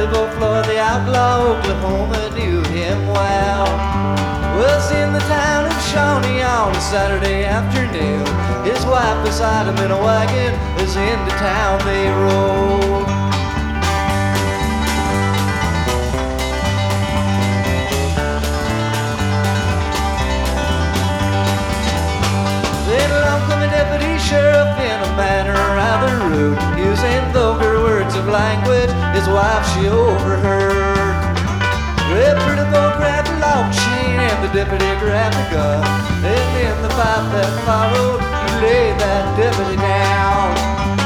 Prettyville, Floyd the outlaw, Oklahoma knew him well. Was in the town of Shawnee on a Saturday afternoon. His wife beside him in a wagon, as into town they rode. Then along come a deputy sheriff in a manner rather rude, using vulgar words of language his wife she overheard. Well, Prettyville grabbed the lock chain and the deputy grabbed the gun. And in the fight that followed, he laid that deputy down.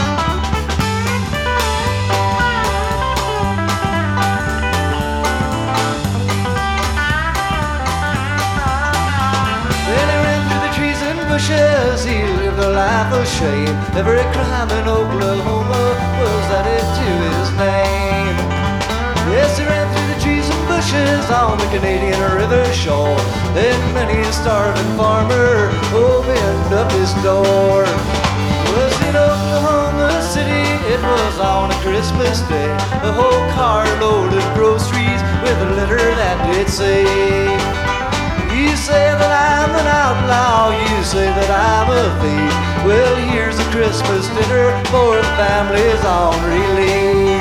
Then he ran through the trees and bushes, he lived a life of shame. Every crime in Oklahoma was added to his name. Yes, he ran through the trees and bushes on the Canadian River shore. Then many a starving farmer opened up his door. Was in Oklahoma City, it was on a Christmas day. A whole car loaded of groceries with a letter that did say, you say that I'm an outlaw, you say that I'm a thief. Well, here's a Christmas dinner for the families on relief.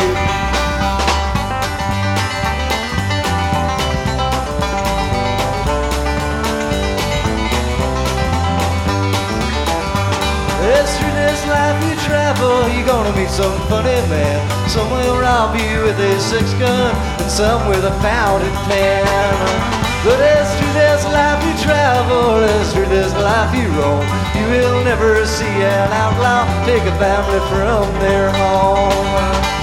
As through this life you travel, you're gonna meet some funny man. Some will rob you with a six-gun, and some with a fountain pen. But as through this life you travel, as through this life you roam, you will never see an outlaw take a family from their home.